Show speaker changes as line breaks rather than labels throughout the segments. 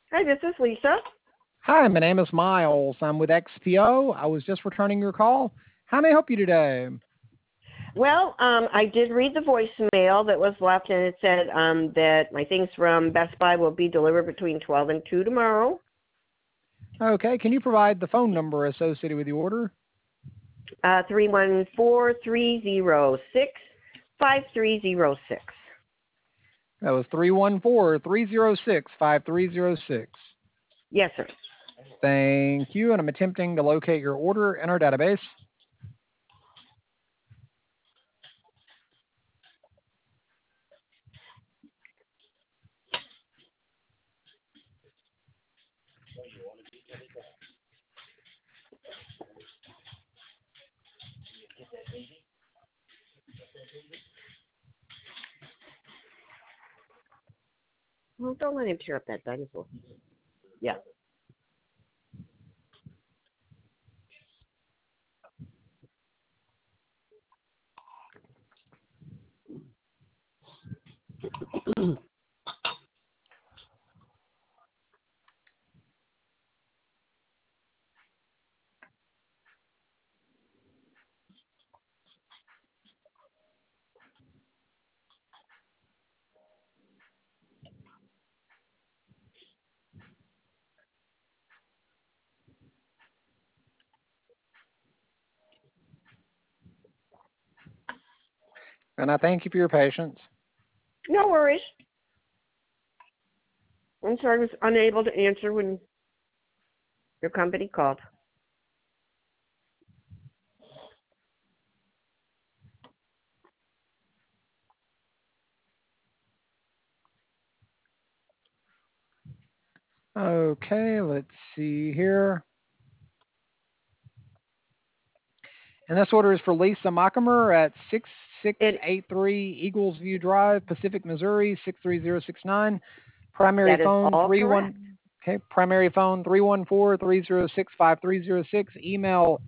Hi, this is Lisa.
Hi, my name is Miles. I'm with XPO. I was just returning your call. How may I help you today?
Well, I did read the voicemail that was left, and it said that my things from Best Buy will be delivered between 12 and 2 tomorrow.
Okay, can you provide the phone number associated with the order?
314-306-5306.
That was 314-306-5306.
Yes, sir.
Thank you, and I'm attempting to locate your order in our database.
Well, don't let him tear up that dinosaur. Yeah.
And I thank you for your patience.
No worries. I'm sorry I was unable to answer when your company called.
Okay, let's see here. And this order is for Lisa Mockimer at 6683 Eagles View Drive, Pacific, Missouri, 63069. Primary
That is
phone
all correct.
31. Okay, primary phone 314-306-5306. Email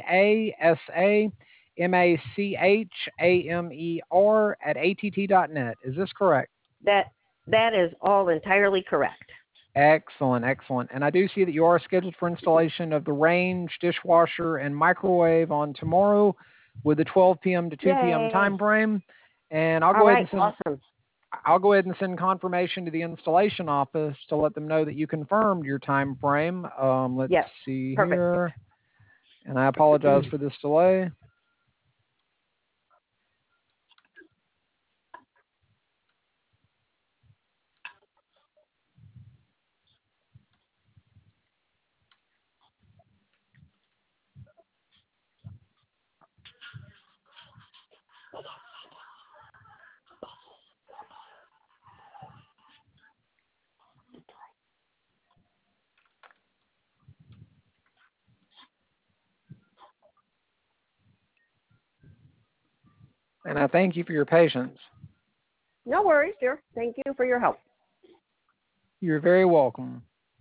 leasamachamer@att.net. Is this correct?
That is all entirely correct.
Excellent, excellent. And I do see that you are scheduled for installation of the range, dishwasher, and microwave on tomorrow with the 12 p.m. to 2 p.m.
Yay.
time frame. And I'll
All
go ahead
right,
and send
awesome.
I'll go ahead and send confirmation to the installation office to let them know that you confirmed your time frame. Let's
Yes,
see
perfect.
here. And I apologize for this delay. And I thank you for your patience.
No worries, dear. Thank you for your help.
You're very welcome.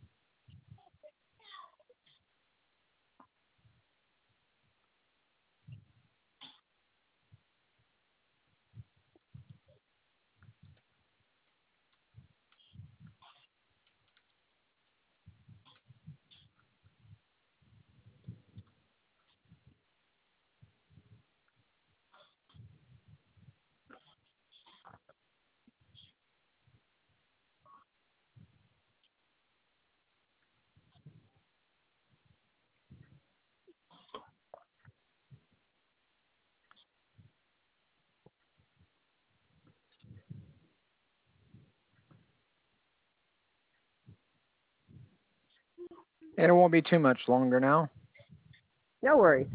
And it won't be too much longer now.
No worries.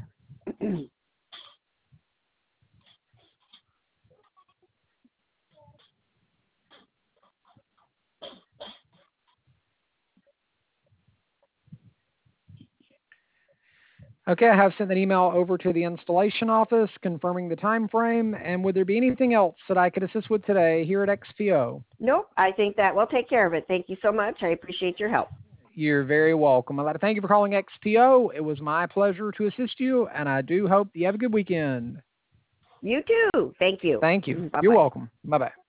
Okay, I have sent an email over to the installation office confirming the time frame. And would there be anything else that I could assist with today here at XPO?
Nope, I think that will take care of it. Thank you so much. I appreciate your help.
You're very welcome. I'd like to thank you for calling XPO. It was my pleasure to assist you, and I do hope you have a good weekend.
You too. Thank you.
Thank you.
Bye-bye.
You're welcome. Bye-bye.